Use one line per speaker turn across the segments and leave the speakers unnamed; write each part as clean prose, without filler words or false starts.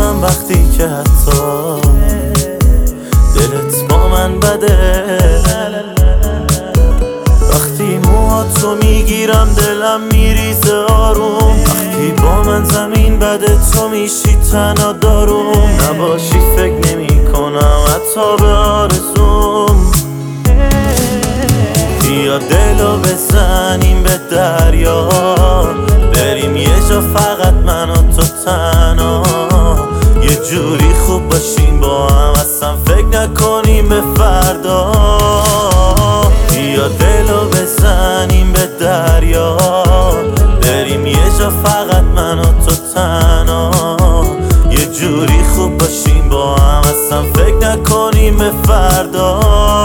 میکنم وقتی که حتی دلت با من بده. وقتی موهاتو میگیرم دلم میریزه آروم. وقتی با من زمین بده تو میشی تنها داروم. نباشی فکر نمی کنم حتی به آرزوم. بیا دلو بزنیم به دریا، بریم یه جا فقط من و تو تنها. یه جوری خوب باشیم با هم اصلا فکر نکنیم به فردا. بیا دلو بزنیم به دریا، بریم یه جا فقط من و تو تنها. یه جوری خوب باشیم با هم اصلا فکر نکنیم به فردا.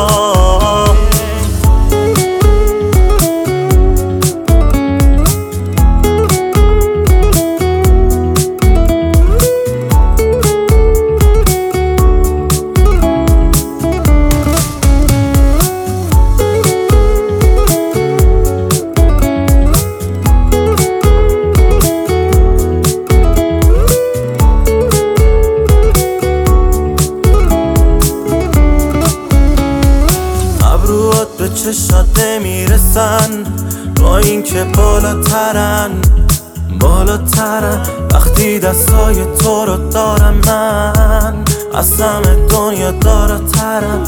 به چشات نمیرسن با این که بالاترن. وقتی دستای تو رو دارم من از همه دنیا دارترم.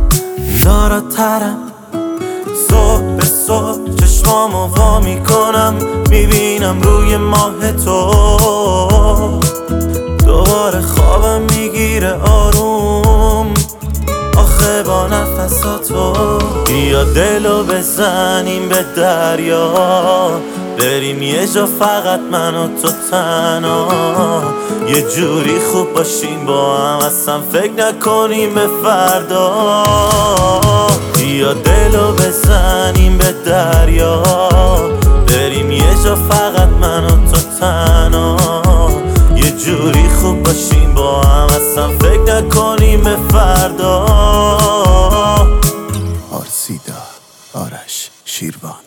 صبح به صبح چشمامو وا میکنم، میبینم روی ماه تو. دوباره خوابم میگیره آروم آخه با نفساتو. بیا دلو بزنیم به دریا، بریم یه جا فقط من و تو تنها. یه جوری خوب باشیم با هم اصلا فکر نکنیم به فردا. بیا دلو بزنیم به دریا، بریم یه جا فقط من و تو تنها. یه جوری خوب باشیم با هم اصلا فکر نکنیم به فردا.
آرسیدا آرش شیروان.